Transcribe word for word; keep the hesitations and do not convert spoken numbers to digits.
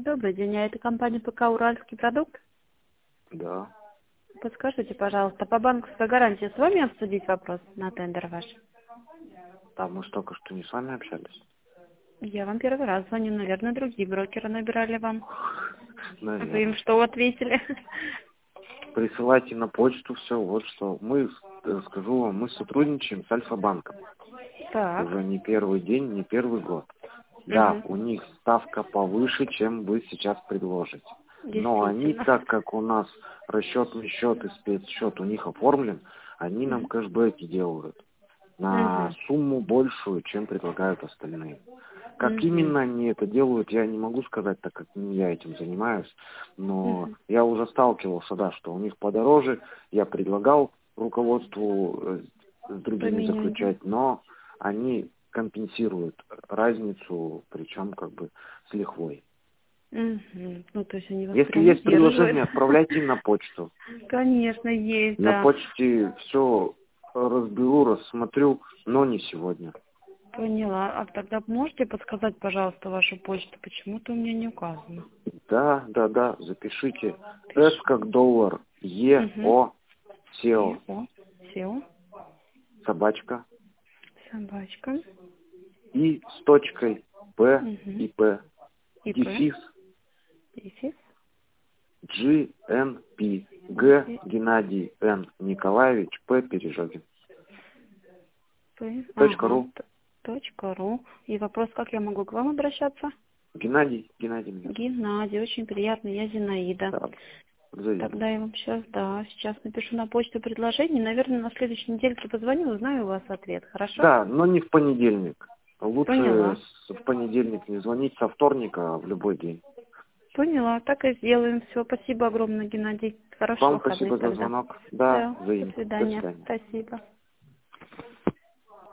Добрый день, а это компания ПК «Уральский продукт»? Да. Подскажите, пожалуйста, по банковской гарантии с вами обсудить вопрос на тендер ваш? А мы ж только что не с вами общались. Я вам первый раз звоню, наверное, другие брокеры набирали вам. Вы им Наверное. что ответили? Присылайте на почту все, вот что. Мы, э, скажу вам, мы сотрудничаем с Альфа-банком. Так. Уже не первый день, не первый год. Да, Угу. у них ставка повыше, чем вы сейчас предложите. Но они, Действительно. так как у нас расчетный счет и спецсчет у них оформлен, они нам кэшбэки делают на Угу. сумму большую, чем предлагают остальные. Как Угу. именно они это делают, я не могу сказать, так как не я этим занимаюсь, но Угу. я уже сталкивался, да, что у них подороже, я предлагал руководству э, с другими Поменять. заключать, но они компенсируют разницу, причем как бы с лихвой. Угу. Ну, то есть они вас Если прямо есть удерживают. предложение, отправляйте им на почту. Конечно, есть, На да. почте все разберу, рассмотрю, но не сегодня. Поняла. А тогда можете подсказать, пожалуйста, вашу почту? Почему-то у меня не указано. Да, да, да, запишите. С как доллар, Е, Угу. О, сео, О, сел. собачка, Собачка. И с точкой, П Угу. и П, ИП. дефис, Дефис. G, Н, П, Г, Геннадий, Н, Николаевич, П, Пережогин. П. Точка Ага. ру. т- Точка ру. И вопрос, как я могу к вам обращаться? Геннадий, Геннадий меня зовут. Геннадий, очень приятно, я Зинаида. Да, взаимно. Тогда я вам сейчас, да, сейчас напишу на почту предложение. Наверное, на следующей недельке позвоню, узнаю у вас ответ. Хорошо? Да, но не в понедельник. Лучше Поняла. с- в понедельник не звонить со вторника, а в любой день. Поняла. Так и сделаем. Все. Спасибо огромное, Геннадий. Хороших Вам выходных спасибо за тогда. звонок. Да, Да. До взаимно. До свидания. свидания. Спасибо.